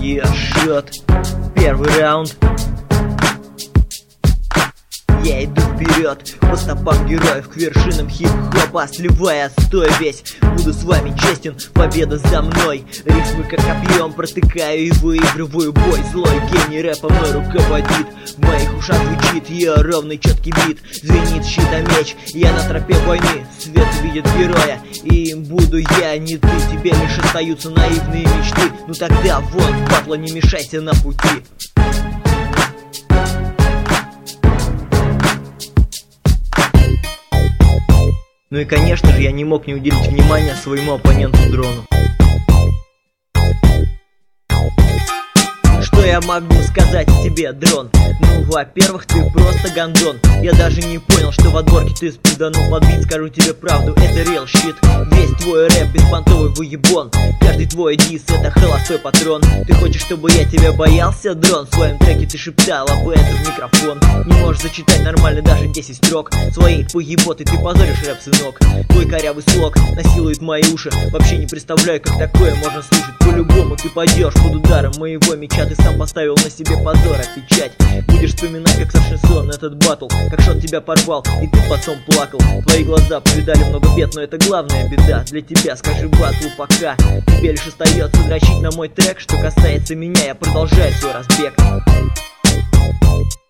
Шот. Первый раунд. Я иду вперед, по стопам героев, к вершинам хип-хопа, сливая отстой весь. Буду с вами честен, победа за мной. Рифмы как копьем протыкаю и выигрываю бой. Злой гений рэпа мой руководит. В моих ушах звучит ее ровный четкий бит. Звенит щит а меч, я на тропе войны. Свет видит героя, и им буду я, не ты. Тебе лишь остаются наивные мечты. Ну тогда вон, батла, не мешайся на пути. Ну и конечно же я не мог не уделить внимания своему оппоненту Дрону. Что я могу сказать тебе, Дрон? Ну, во-первых, ты просто гандон. Я даже не понял, что в отборке ты спиданул под бит. Скажу тебе правду, это real shit. Весь твой рэп беспонтовый выебон. Каждый твой дис это холостой патрон. Ты хочешь, чтобы я тебя боялся, Дрон? В своем треке ты шептал об этом в микрофон. Не можешь зачитать нормально даже 10 строк. Своей поеботой ты позоришь рэп, сынок. Твой корявый слог насилует мои уши. Вообще не представляю, как такое можно слушать. По-любому ты пойдешь под ударом моего меча. Ты сам поставил на себе позор, а печать. Будешь вспоминать, как сошли сон этот батл, как Шот тебя порвал, и ты потом плакал. Твои глаза повидали много бед, но это главная беда для тебя. Скажи батлу пока. Тебе лишь остается дрочить на мой трек. Что касается меня, я продолжаю свой разбег.